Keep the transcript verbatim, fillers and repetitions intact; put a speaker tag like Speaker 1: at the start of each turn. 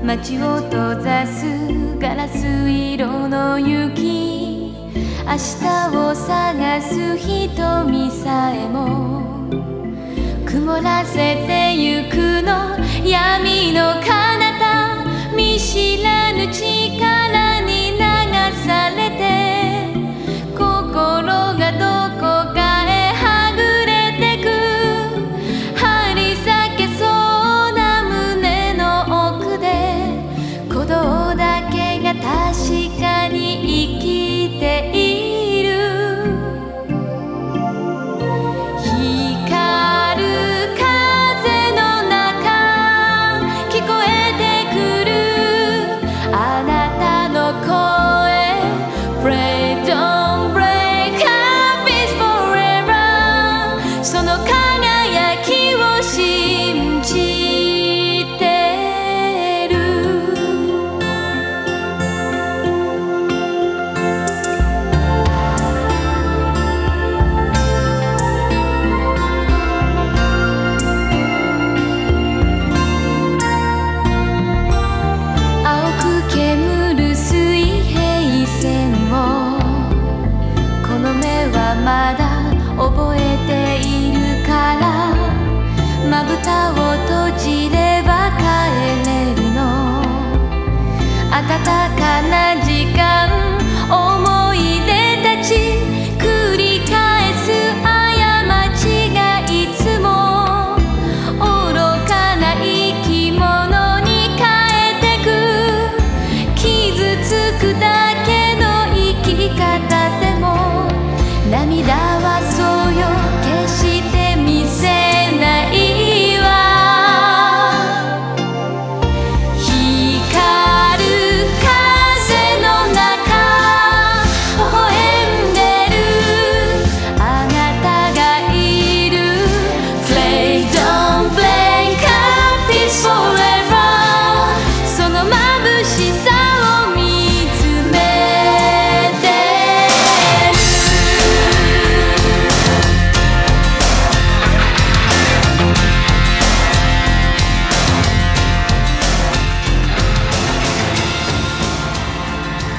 Speaker 1: 街を閉ざすガラス色の雪、明日を探す瞳さえも曇らせてゆくの、闇の彼方、見知らぬ力に流されて、心がどこかへはぐれてく、張り裂けそうな胸の奥で鼓動だけが確かに生きている。光る風の中聞こえてくるあなたの声、 Pray don't break up is forever、 その輝きを信じてる。青く煙る水平線をこの目はまだ覚えているから、まぶたを